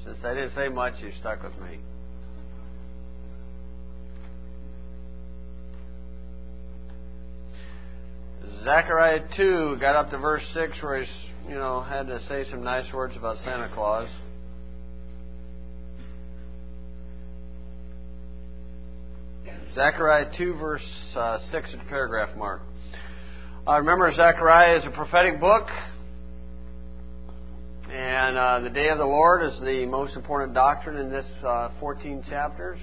Since I didn't say much, you stuck with me. Zechariah 2 got up to verse 6 where he's, had to say some nice words about Santa Claus. Zechariah 2 verse 6 at the paragraph mark. Remember, Zechariah is a prophetic book. And the day of the Lord is the most important doctrine in this 14 chapters.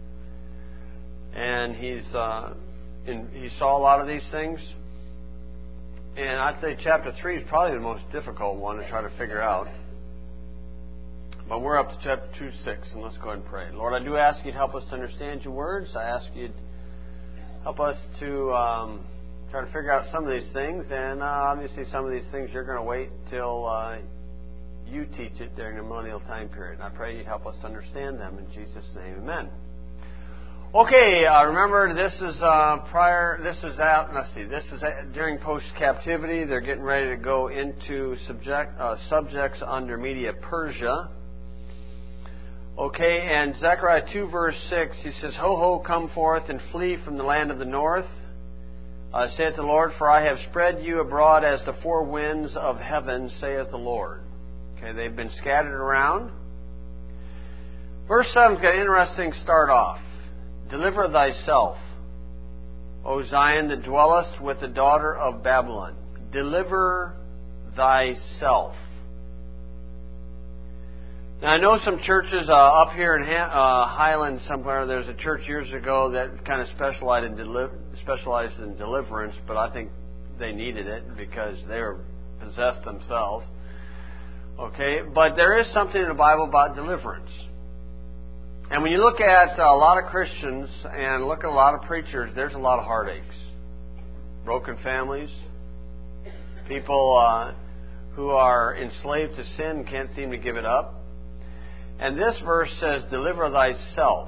And he saw a lot of these things. And I'd say chapter 3 is probably the most difficult one to try to figure out. But we're up to chapter 2:6, and let's go ahead and pray. Lord, I do ask you to help us to understand your words. I ask you to help us to try to figure out some of these things. And obviously some of these things you're going to wait till you teach it during the millennial time period. And I pray you'd help us to understand them. In Jesus' name, amen. Okay, remember this is during post-captivity. They're getting ready to go into subjects under Media Persia. Okay, and Zechariah 2 verse 6, he says, Ho, ho, come forth and flee from the land of the north. Saith the Lord, for I have spread you abroad as the four winds of heaven, saith the Lord. Okay, they've been scattered around. Verse 7's got an interesting start off. Deliver thyself, O Zion, that dwellest with the daughter of Babylon. Deliver thyself. Now, I know some churches up here in Highland somewhere, there's a church years ago that kind of specialized in deliverance, but I think they needed it because they were possessed themselves. Okay, but there is something in the Bible about deliverance. And when you look at a lot of Christians and look at a lot of preachers, there's a lot of heartaches. Broken families. People who are enslaved to sin and can't seem to give it up. And this verse says, deliver thyself.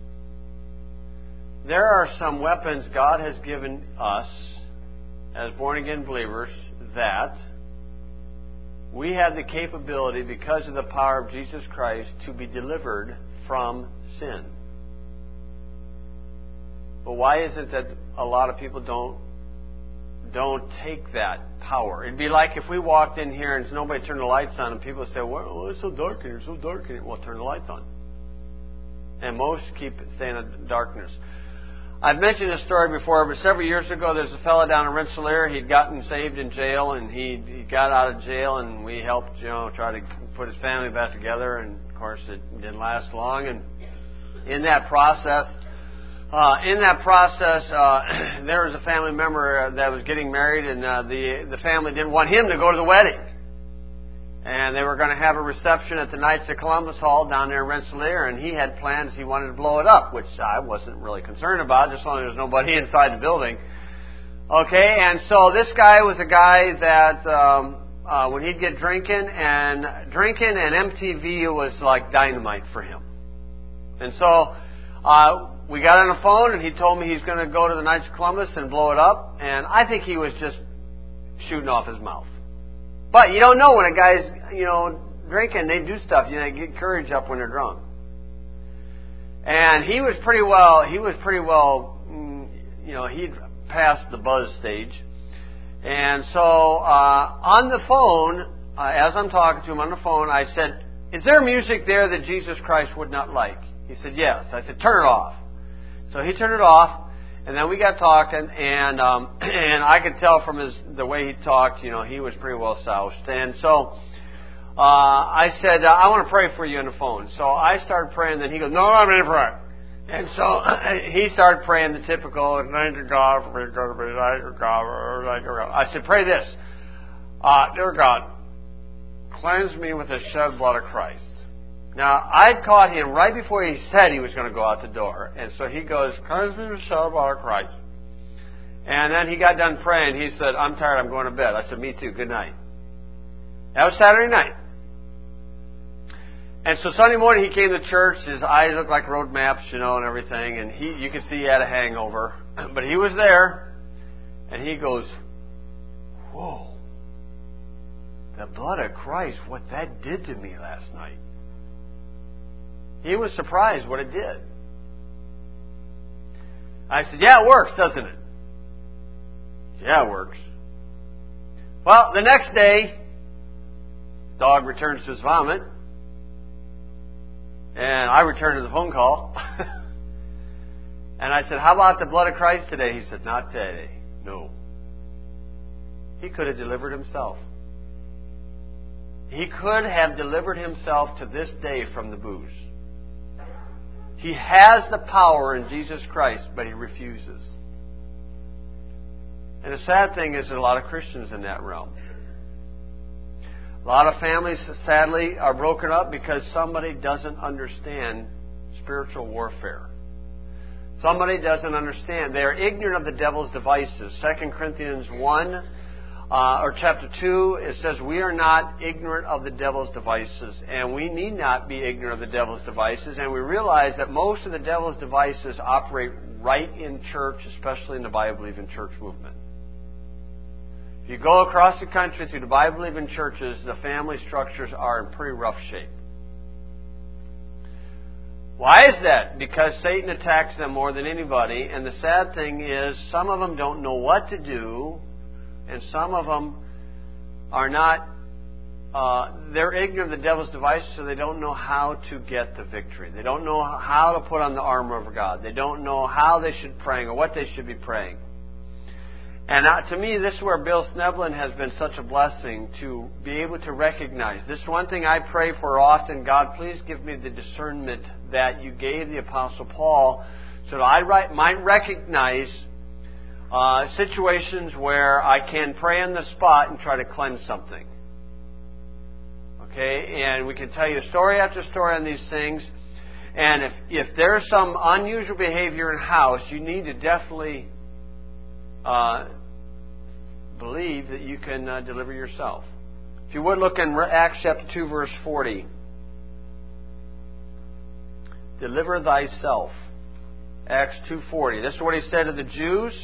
There are some weapons God has given us as born-again believers that we have the capability, because of the power of Jesus Christ, to be delivered from sin. But why is it that a lot of people don't take that power? It'd be like if we walked in here and nobody turned the lights on and people say, well, it's so dark in here, it's so dark in here. Well, turn the lights on. And most keep staying in darkness. I've mentioned this story before, but several years ago there's a fellow down in Rensselaer. He'd gotten saved in jail, and he got out of jail, and we helped try to put his family back together, and of course it didn't last long. And in that process, there was a family member that was getting married, and the family didn't want him to go to the wedding. And they were going to have a reception at the Knights of Columbus Hall down there in Rensselaer, and he had plans. He wanted to blow it up, which I wasn't really concerned about, just as long as there's nobody inside the building. Okay, and so this guy was a guy that when he'd get drinking and MTV was like dynamite for him. And so we got on the phone, and he told me he's going to go to the Knights of Columbus and blow it up. And I think he was just shooting off his mouth. But you don't know when a guy's, drinking, they do stuff. They get courage up when they're drunk. And he was pretty well, he'd passed the buzz stage. And so on the phone, as I'm talking to him on the phone, I said, is there music there that Jesus Christ would not like? He said, yes. I said, turn it off. So he turned it off, and then we got talking, and I could tell from the way he talked, he was pretty well soused. And so I said, I want to pray for you on the phone. So I started praying, then he goes, no, I'm going to pray. And so he started praying the typical, thank you God for me, thank you God, thank you God. I said, pray this, dear God, cleanse me with the shed blood of Christ. Now, I'd caught him right before he said he was going to go out the door. And so he goes, cleanse me with the shed blood of Christ. And then he got done praying. He said, I'm tired, I'm going to bed. I said, me too, good night. That was Saturday night. And so Sunday morning he came to church. His eyes looked like road maps, and everything. And you could see he had a hangover. But he was there. And he goes, whoa. The blood of Christ, what that did to me last night. He was surprised what it did. I said, yeah, it works, doesn't it? Yeah, it works. Well, the next day, the dog returns to his vomit. And I returned to the phone call. And I said, how about the blood of Christ today? He said, not today. No. He could have delivered himself. He could have delivered himself to this day from the booze. He has the power in Jesus Christ, but he refuses. And the sad thing is there are a lot of Christians in that realm. A lot of families, sadly, are broken up because somebody doesn't understand spiritual warfare. Somebody doesn't understand. They are ignorant of the devil's devices. 2 Corinthians 1 or chapter 2, it says we are not ignorant of the devil's devices, and we need not be ignorant of the devil's devices. And we realize that most of the devil's devices operate right in church, especially in the Bible-believing church movement. If you go across the country through the Bible-believing churches, the family structures are in pretty rough shape. Why is that? Because Satan attacks them more than anybody, and the sad thing is some of them don't know what to do, and some of them are not, they're ignorant of the devil's devices, so they don't know how to get the victory. They don't know how to put on the armor of God. They don't know how they should pray or what they should be praying. And to me, this is where Bill Sneblin has been such a blessing, to be able to recognize. This is one thing I pray for often. God, please give me the discernment that you gave the Apostle Paul so that I might recognize situations where I can pray on the spot and try to cleanse something. Okay? And we can tell you story after story on these things. And if there's some unusual behavior in house, you need to definitely believe that you can deliver yourself. If you would look in Acts chapter 2 verse 40. Deliver thyself. Acts 2:40. This is what he said to the Jews.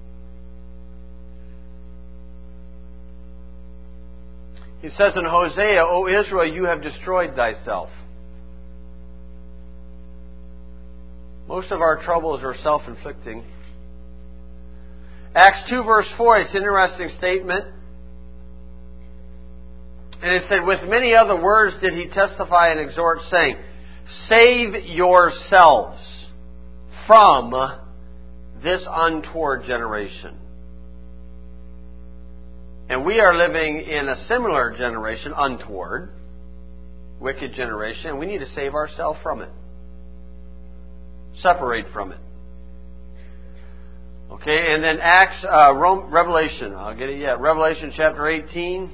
He says in Hosea, O Israel, you have destroyed thyself. Most of our troubles are self-inflicting. Acts 2 verse 4, it's an interesting statement. And it said, with many other words did he testify and exhort, saying, save yourselves from this untoward generation. And we are living in a similar generation, untoward, wicked generation, and we need to save ourselves from it. Separate from it. Okay, and then Revelation. I'll get it yet. Revelation chapter 18.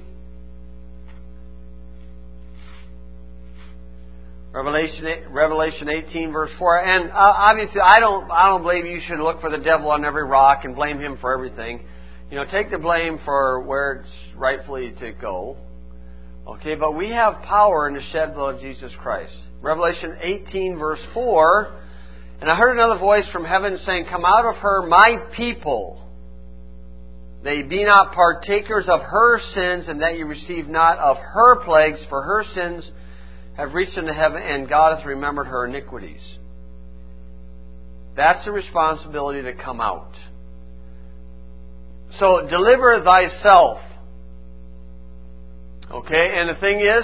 Revelation 18 verse 4. And obviously, I don't believe you should look for the devil on every rock and blame him for everything. You know, take the blame for where it's rightfully to go. Okay, but we have power in the shed blood of Jesus Christ. Revelation 18 verse 4. And I heard another voice from heaven saying, come out of her, my people. They be not partakers of her sins, and that you receive not of her plagues, for her sins have reached into heaven, and God hath remembered her iniquities. That's the responsibility to come out. So, deliver thyself. Okay, and the thing is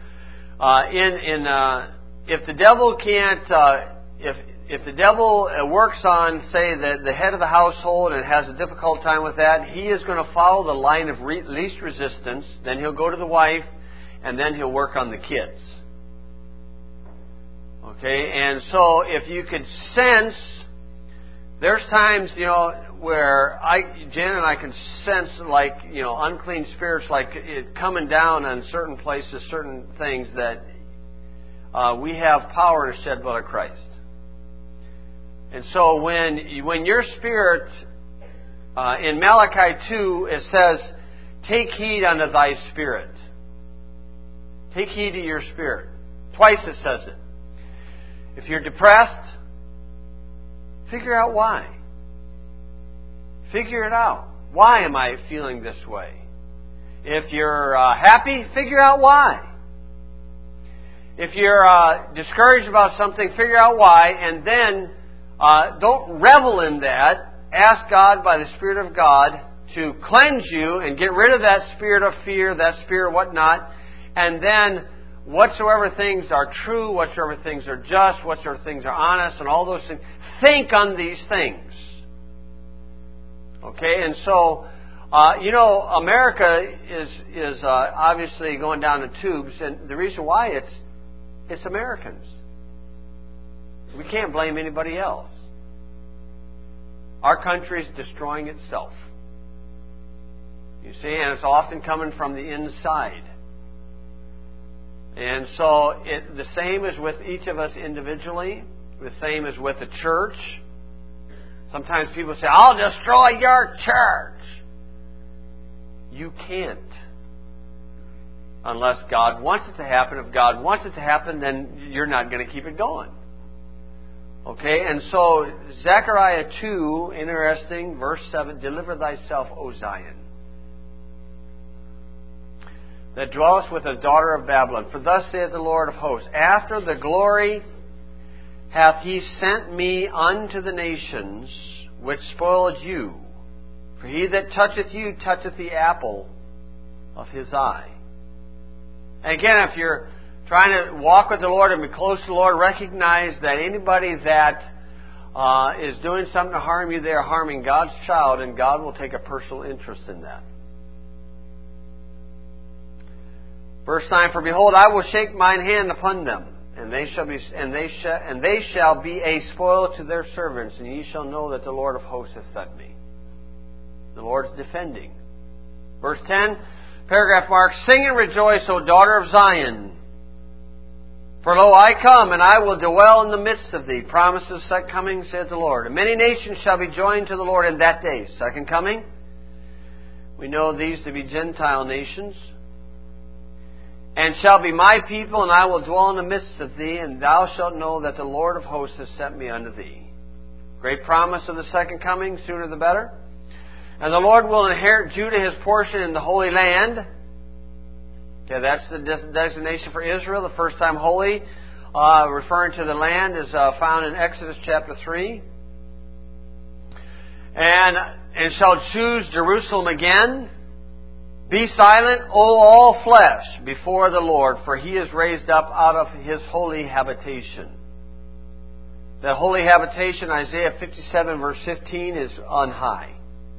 if the devil can't, if the devil works on, say, the head of the household and has a difficult time with that, he is going to follow the line of least resistance. Then he'll go to the wife, and then he'll work on the kids. Okay, and so if you could sense, there's times, where Jan and I can sense, unclean spirits, like it coming down on certain places, certain things that we have power to shed blood of Christ. And so when your spirit, in Malachi 2, it says, take heed unto thy spirit. Take heed to your spirit. Twice it says it. If you're depressed, figure out why. Figure it out. Why am I feeling this way? If you're happy, figure out why. If you're discouraged about something, figure out why, and then don't revel in that. Ask God by the Spirit of God to cleanse you and get rid of that spirit of fear, that spirit of whatnot, and then whatsoever things are true, whatsoever things are just, whatsoever things are honest, and all those things, think on these things. Okay, and so, America is obviously going down the tubes, and the reason why it's Americans. We can't blame anybody else. Our country is destroying itself. You see, and it's often coming from the inside. And so the same is with each of us individually. The same is with the church. Sometimes people say, I'll destroy your church. You can't. Unless God wants it to happen. If God wants it to happen, then you're not going to keep it going. Okay, and so Zechariah 2, interesting, verse 7, deliver thyself, O Zion, that dwellest with the daughter of Babylon. For thus saith the Lord of hosts, after the glory hath he sent me unto the nations which spoiled you. For he that toucheth you toucheth the apple of his eye. And again, if you're trying to walk with the Lord and be close to the Lord, recognize that anybody that is doing something to harm you, they are harming God's child, and God will take a personal interest in that. Verse 9, for behold, I will shake mine hand upon them, and they shall be a spoil to their servants, and ye shall know that the Lord of hosts hath sent me. The Lord's defending. Verse 10, paragraph mark, sing and rejoice, O daughter of Zion. For lo, I come, and I will dwell in the midst of thee. Promises second coming, saith the Lord. And many nations shall be joined to the Lord in that day. Second coming. We know these to be Gentile nations. And shall be my people, and I will dwell in the midst of thee, and thou shalt know that the Lord of hosts has sent me unto thee. Great promise of the second coming, sooner the better. And the Lord will inherit Judah his portion in the Holy Land. Okay, that's the designation for Israel. The first time holy, referring to the land, is found in Exodus chapter 3. And shall choose Jerusalem again. Be silent, O all flesh, before the Lord, for he is raised up out of his holy habitation. That holy habitation, Isaiah 57 verse 15, is on high.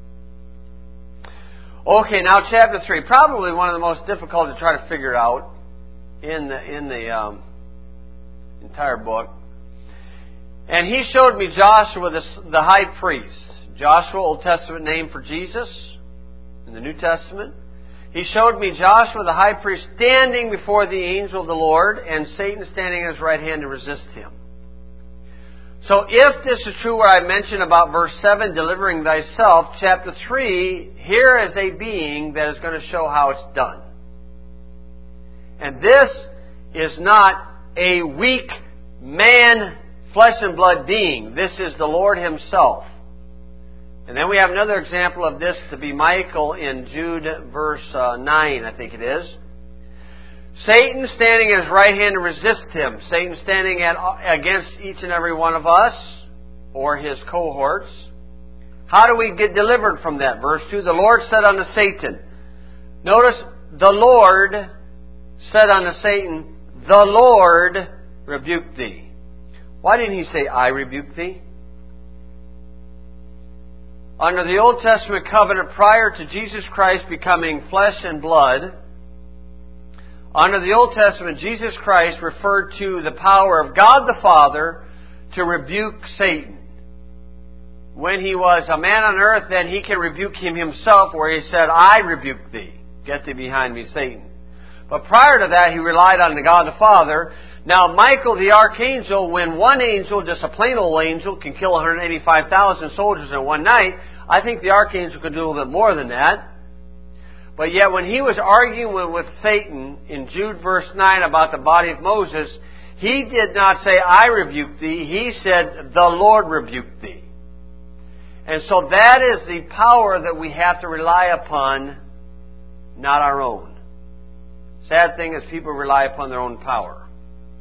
Okay, now chapter 3. Probably one of the most difficult to try to figure out in the entire book. And he showed me Joshua, the high priest. Joshua, Old Testament name for Jesus in the New Testament. He showed me Joshua, the high priest, standing before the angel of the Lord, and Satan standing at his right hand to resist him. So if this is true what I mentioned about verse 7, delivering thyself, chapter 3, here is a being that is going to show how it's done. And this is not a weak man, flesh and blood being. This is the Lord himself. And then we have another example of this to be Michael in Jude verse 9, I think it is. Satan standing at his right hand to resist him. Satan standing against each and every one of us or his cohorts. How do we get delivered from that? Verse 2, the Lord said unto Satan. Notice, the Lord said unto Satan, the Lord rebuked thee. Why didn't he say, I rebuke thee? Under the Old Testament covenant, prior to Jesus Christ becoming flesh and blood, under the Old Testament, Jesus Christ referred to the power of God the Father to rebuke Satan. When he was a man on earth, then he can rebuke him himself, where he said, I rebuke thee. Get thee behind me, Satan. But prior to that, he relied on the God the Father. Now, Michael the archangel, when one angel, just a plain old angel, can kill 185,000 soldiers in one night, I think the archangel could do a little bit more than that. But yet, when he was arguing with Satan in Jude verse 9 about the body of Moses, he did not say, I rebuke thee. He said, the Lord rebuked thee. And so that is the power that we have to rely upon, not our own. Sad thing is people rely upon their own power.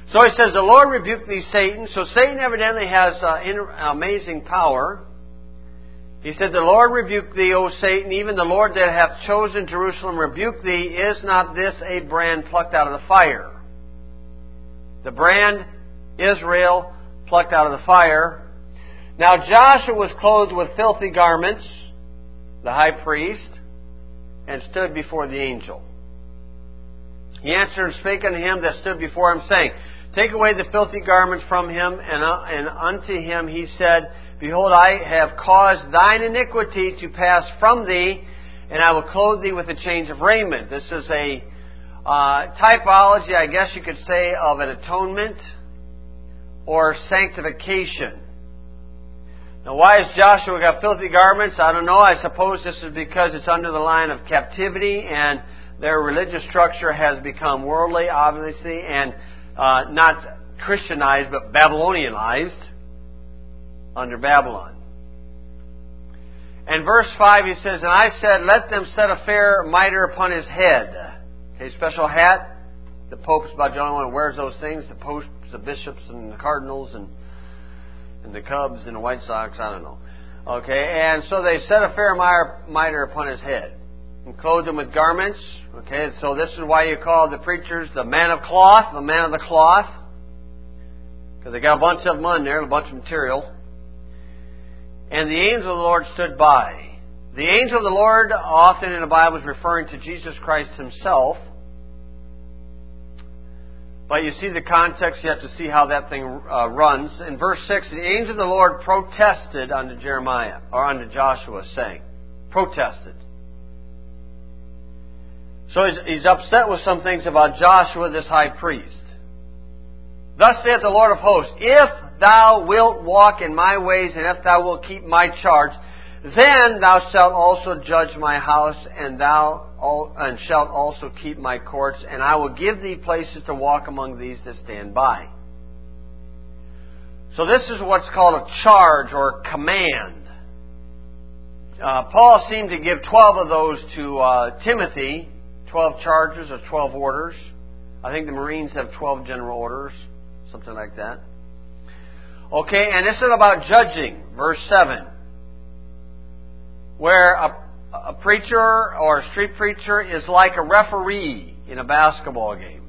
So he says, the Lord rebuked thee, Satan. So Satan evidently has amazing power. He said, the Lord rebuke thee, O Satan, even the Lord that hath chosen Jerusalem rebuke thee. Is not this a brand plucked out of the fire? The brand, Israel, plucked out of the fire. Now Joshua was clothed with filthy garments, the high priest, and stood before the angel. He answered and spake unto him that stood before him, saying, Take away the filthy garments from him. And unto him he said, Behold, I have caused thine iniquity to pass from thee, and I will clothe thee with a change of raiment. This is a typology, I guess you could say, of an atonement or sanctification. Now, why has Joshua got filthy garments? I don't know. I suppose this is because it's under the line of captivity, and their religious structure has become worldly, obviously, and not Christianized, but Babylonianized under Babylon. And verse 5, he says, And I said, Let them set a fair mitre upon his head. Okay, special hat. The Pope's about the only one who wears those things. The popes, the bishops, and the cardinals, and the Cubs, and the White Sox, I don't know. Okay, and so they set a fair mitre upon his head and clothed him with garments. Okay, so this is why you call the preachers the man of cloth, the man of the cloth. Because they got a bunch of them on there, a bunch of material. And the angel of the Lord stood by. The angel of the Lord, often in the Bible, is referring to Jesus Christ Himself. But you see the context, you have to see how that thing runs. In verse 6, the angel of the Lord protested unto Jeremiah, or unto Joshua, saying, protested. So he's upset with some things about Joshua, this high priest. Thus saith the Lord of hosts, If thou wilt walk in my ways, and if thou wilt keep my charge, then thou shalt also judge my house, and shalt also keep my courts, and I will give thee places to walk among these that stand by. So this is what's called a charge or command. Paul seemed to give 12 of those to Timothy, 12 charges or 12 orders. I think the Marines have 12 general orders, something like that. Okay, and this is about judging, verse 7. Where a preacher or a street preacher is like a referee in a basketball game.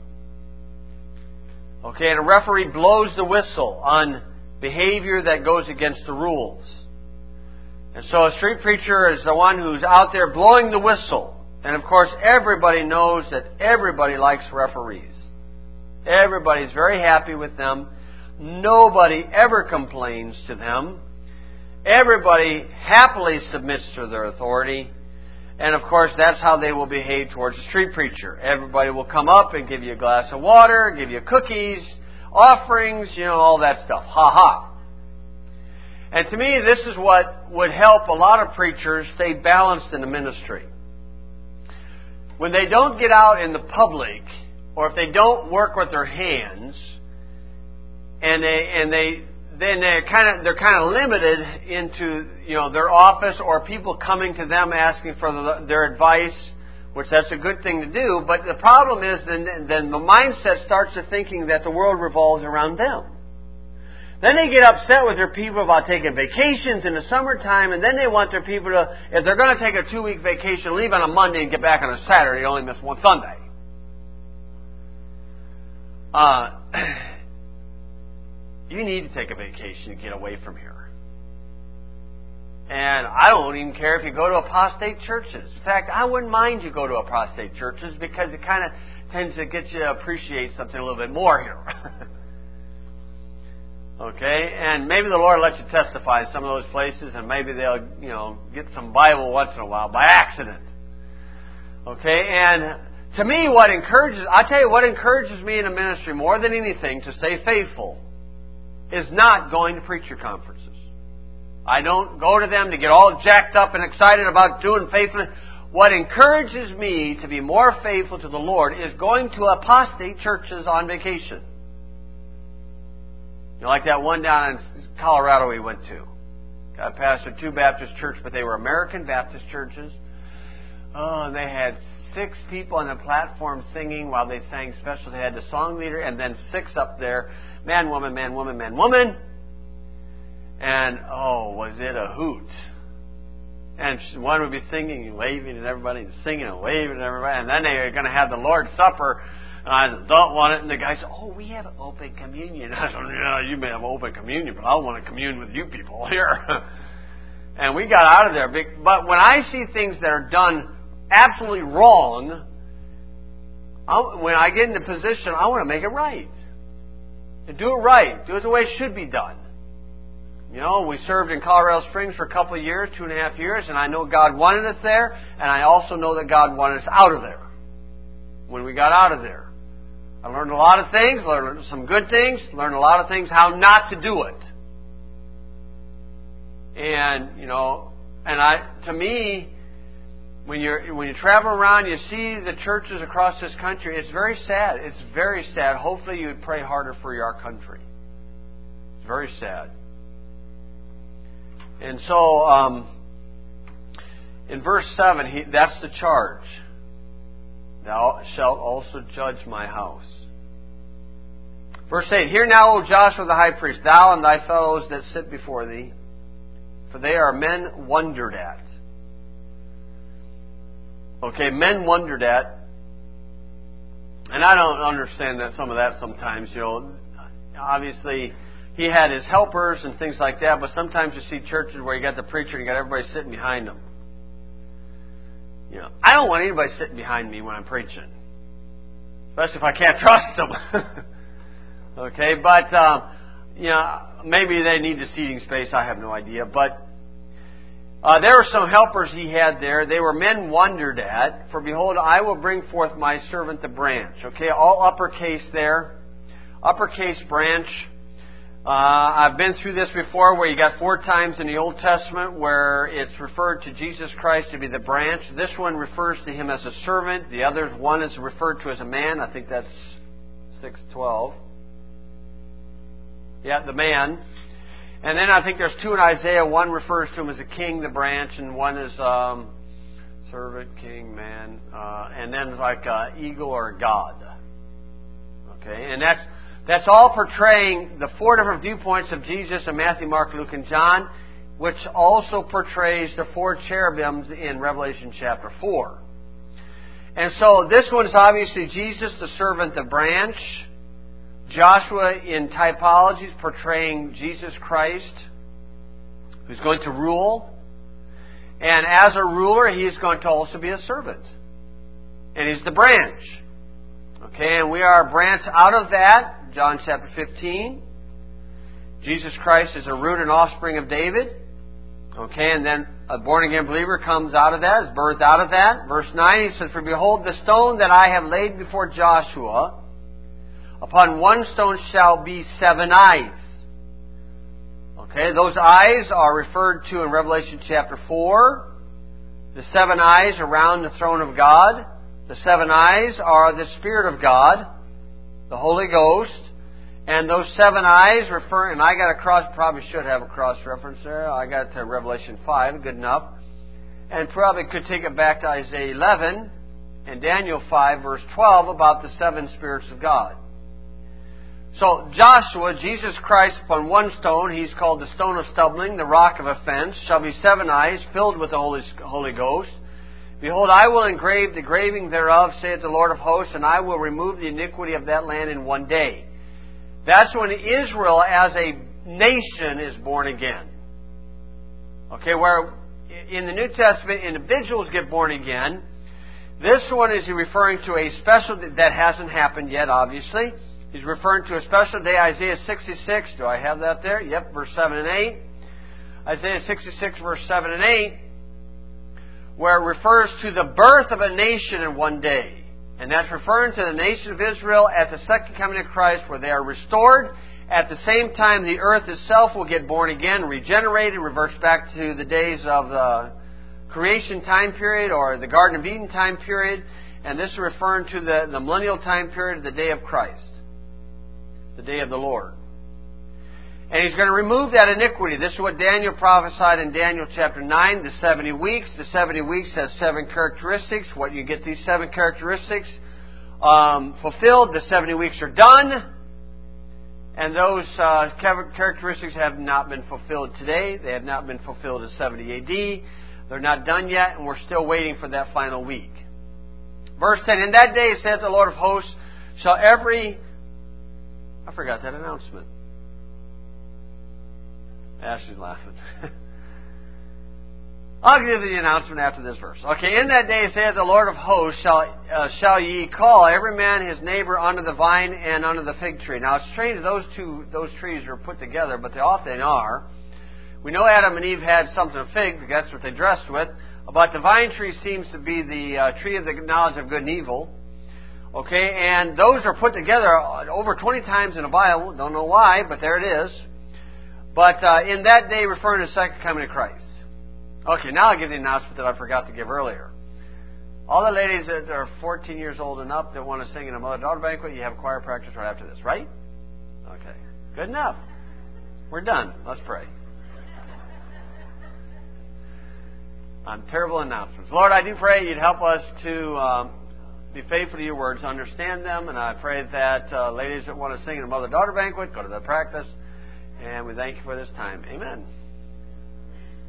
Okay, and a referee blows the whistle on behavior that goes against the rules. And so a street preacher is the one who's out there blowing the whistle. And of course, everybody knows that everybody likes referees. Everybody's very happy with them. Nobody ever complains to them. Everybody happily submits to their authority. And of course, that's how they will behave towards a street preacher. Everybody will come up and give you a glass of water, give you cookies, offerings, all that stuff. Ha ha. And to me, this is what would help a lot of preachers stay balanced in the ministry. When they don't get out in the public, or if they don't work with their hands, and they're kind of limited into their office or people coming to them asking for their advice, which that's a good thing to do. But the problem is then the mindset starts to thinking that the world revolves around them. Then they get upset with their people about taking vacations in the summertime, and then they want their people to, if they're going to take a 2-week vacation, leave on a Monday and get back on a Saturday, only miss one Sunday. You need to take a vacation and get away from here. And I don't even care if you go to apostate churches. In fact, I wouldn't mind you go to apostate churches because it kind of tends to get you to appreciate something a little bit more here. Okay? And maybe the Lord lets you testify in some of those places, and maybe they'll, get some Bible once in a while by accident. Okay? And to me, I tell you what encourages me in a ministry more than anything to stay faithful is not going to preacher conferences. I don't go to them to get all jacked up and excited about doing faithfulness. What encourages me to be more faithful to the Lord is going to apostate churches on vacation. Like that one down in Colorado we went to. I pastored 2 Baptist churches, but they were American Baptist churches. Oh, and they had 6 people on the platform singing while they sang specials. They had the song leader and then 6 up there, man, woman, man, woman, man, woman. And, oh, was it a hoot. And one would be singing and waving and everybody, and singing and waving and everybody. And then they were going to have the Lord's Supper. And I said, don't want it. And the guy said, oh, we have open communion. I said, yeah, you may have open communion, but I want to commune with you people here. And we got out of there. But when I see things that are done absolutely wrong, when I get in the position, I want to make it right. And do it right. Do it the way it should be done. You know, we served in Colorado Springs for a couple of years, 2.5 years, and I know God wanted us there, and I also know that God wanted us out of there. When we got out of there, I learned a lot of things, learned some good things, learned a lot of things how not to do it. And, you know, to me, when you travel around, you see the churches across this country, it's very sad. It's very sad. Hopefully you would pray harder for our country. It's very sad. And so, in verse 7, that's the charge. Thou shalt also judge my house. Verse 8, hear now, O Joshua the high priest, thou and thy fellows that sit before thee, for they are men wondered at. Okay, men wondered at. And I don't understand some of that sometimes, you know. Obviously, he had his helpers and things like that, but sometimes you see churches where you got the preacher and you got everybody sitting behind him. You know, I don't want anybody sitting behind me when I'm preaching, especially if I can't trust them. Okay, but you know, maybe they need the seating space. I have no idea, but there were some helpers he had there. They were men wondered at. For behold, I will bring forth my servant the branch. Okay, all uppercase there, uppercase branch. I've been through this before where you got 4 times in the Old Testament where it's referred to Jesus Christ to be the branch. This one refers to Him as a servant. The other one is referred to as a man. I think that's 6:12. Yeah, the man. And then I think there's 2 in Isaiah. One refers to Him as a king, the branch, and one is servant, king, man. And then like eagle or God. Okay, and that's all portraying the 4 different viewpoints of Jesus in Matthew, Mark, Luke, and John, which also portrays the 4 cherubims in Revelation chapter 4. And so this one is obviously Jesus, the servant, the branch. Joshua in typology is portraying Jesus Christ, who's going to rule. And as a ruler, he is going to also be a servant. And he's the branch. Okay, and we are a branch out of that. John chapter 15. Jesus Christ is a root and offspring of David. Okay, and then a born-again believer comes out of that, is birthed out of that. Verse 9, he says, for behold, the stone that I have laid before Joshua, upon one stone shall be 7 eyes. Okay, those eyes are referred to in Revelation chapter 4. The 7 eyes around the throne of God. The 7 eyes are the Spirit of God, the Holy Ghost. And those 7 eyes refer, and I got a cross, probably should have a cross reference there. I got to Revelation 5, good enough. And probably could take it back to Isaiah 11 and Daniel 5, verse 12, about the 7 spirits of God. So Joshua, Jesus Christ, upon one stone, he's called the stone of stumbling, the rock of offense, shall be 7 eyes, filled with the Holy Ghost. Behold, I will engrave the graving thereof, saith the Lord of hosts, and I will remove the iniquity of that land in one day. That's when Israel as a nation is born again. Okay, where in the New Testament individuals get born again. This one is referring to a special that hasn't happened yet, obviously. He's referring to a special day, Isaiah 66. Do I have that there? Yep, verse 7 and 8. Isaiah 66, verse 7 and 8, where it refers to the birth of a nation in one day. And that's referring to the nation of Israel at the second coming of Christ, where they are restored. At the same time, the earth itself will get born again, regenerated, reverts back to the days of the creation time period or the Garden of Eden time period. And this is referring to the millennial time period, the day of Christ, the day of the Lord. And He's going to remove that iniquity. This is what Daniel prophesied in Daniel chapter 9, the 70 weeks. The 70 weeks has 7 characteristics. What you get these 7 characteristics fulfilled, the 70 weeks are done. And those characteristics have not been fulfilled today. They have not been fulfilled in 70 AD. They're not done yet, and we're still waiting for that final week. Verse 10, in that day, saith the Lord of hosts, shall every... I forgot that announcement. Ashley's laughing. I'll give you the announcement after this verse. Okay, in that day, saith the Lord of hosts, shall ye call every man his neighbor under the vine and under the fig tree. Now, it's strange those trees are put together, but they often are. We know Adam and Eve had something of fig, because that's what they dressed with. But the vine tree seems to be the tree of the knowledge of good and evil. Okay, and those are put together over 20 times in the Bible. Don't know why, but there it is. But in that day, referring to the second coming of Christ. Okay, now I'll give the announcement that I forgot to give earlier. All the ladies that are 14 years old and up that want to sing in a mother-daughter banquet, you have choir practice right after this, right? Okay, good enough. We're done. Let's pray. On terrible announcements. Lord, I do pray You'd help us to be faithful to Your words, understand them, and I pray that ladies that want to sing in a mother-daughter banquet, go to their practice, and we thank You for this time. Amen.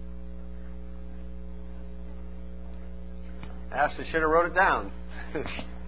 Ashley should have wrote it down.